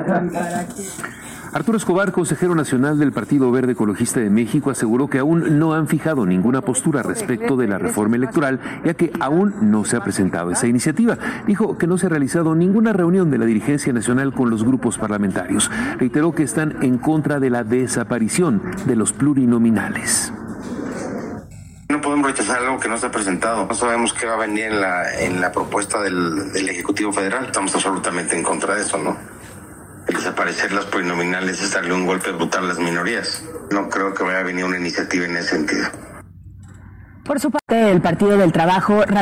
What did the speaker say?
Arturo Escobar, consejero nacional del Partido Verde Ecologista de México, aseguró que aún no han fijado ninguna postura respecto de la reforma electoral, ya que aún no se ha presentado esa iniciativa. Dijo que no se ha realizado ninguna reunión de la dirigencia nacional con los grupos parlamentarios. Reiteró que están en contra de la desaparición de los plurinominales. No podemos rechazar algo que no se ha presentado. No sabemos qué va a venir en la propuesta del Ejecutivo Federal. Estamos absolutamente en contra de eso, ¿no? El desaparecer las plurinominales es darle un golpe brutal a las minorías. No creo que vaya a venir una iniciativa en ese sentido. Por su parte, el Partido del Trabajo